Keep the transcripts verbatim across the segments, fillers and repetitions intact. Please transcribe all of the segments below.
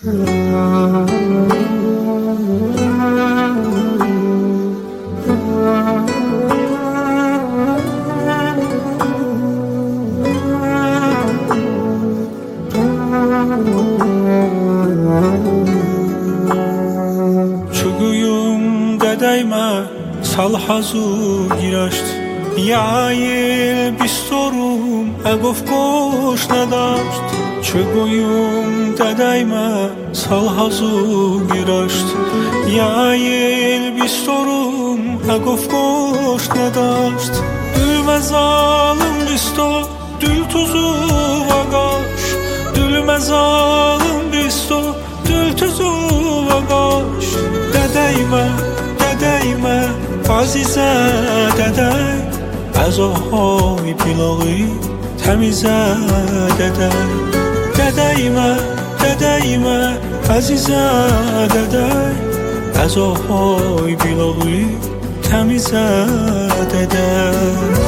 Dədəymə sal hazı girəşt Yayil bistorum əqof qoş nədəşt Çüquyum dədəymə sal hazı girəşt Yayil bistorum əqof qoş nədəşt Dülməz alım bisto dül tuzu vaqaş Dülməz alım bisto dül tuzu vaqaş Dədəymə Dədəymə azizə dədəy Az ohoy biloği təmizə dədəy Dədəymə, dədəymə azizə dədəy Az ohoy biloği təmizə dədəy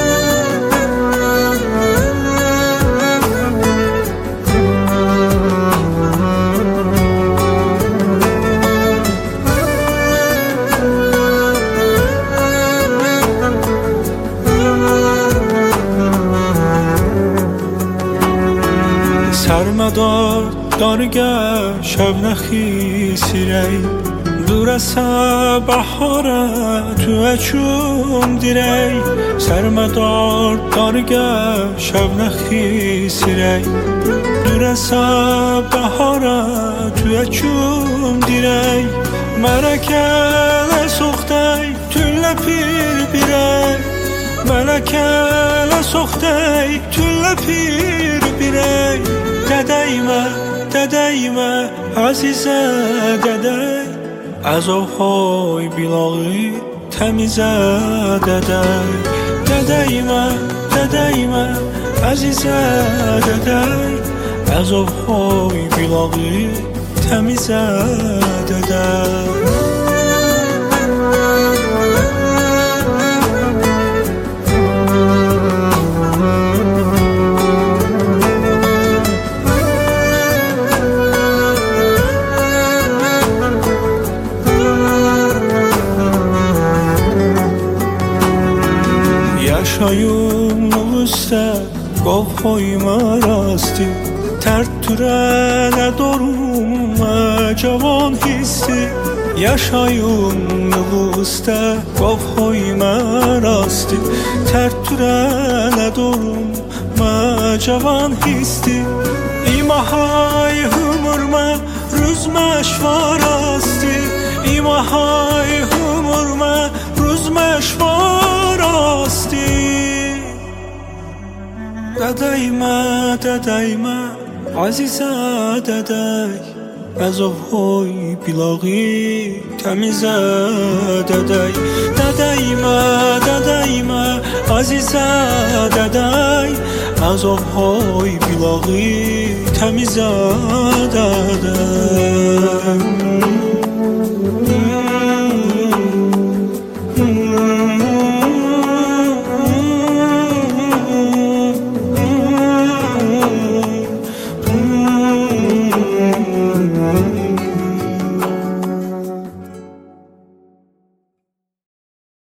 سرمدار دارگه شب نخیسی دورسه بحاره تو اچوم دیری سرمدار دارگه شب نخیسی دورسه بحاره تو اچوم دیری مرکل سخته تل پیر بیری مرکل سخته تل پیر بیری Dədəymə, dədəymə, azizə dədəy Az ohoy bilağı təmizə dədəy Dədəymə, dədəymə, azizə dədəy Az ohoy bilağı təmizə dədəy Yaşayım nüvüste Qov xoyma rasti Tərd türənə doruma Cavan hissi Yaşayım nüvüste Qov xoyma rasti Tərd türənə doruma Cavan hissi İmahay hümürmə Rüzmə şvarasti İmahay hümürmə Rüzmə şvarasti Dədəymə, dədəymə, azizə dədəy Az ohoy bilağı təmizə dədəy Dədəymə, dədəymə, azizə dədəy Az ohoy bilağı təmizə dədəy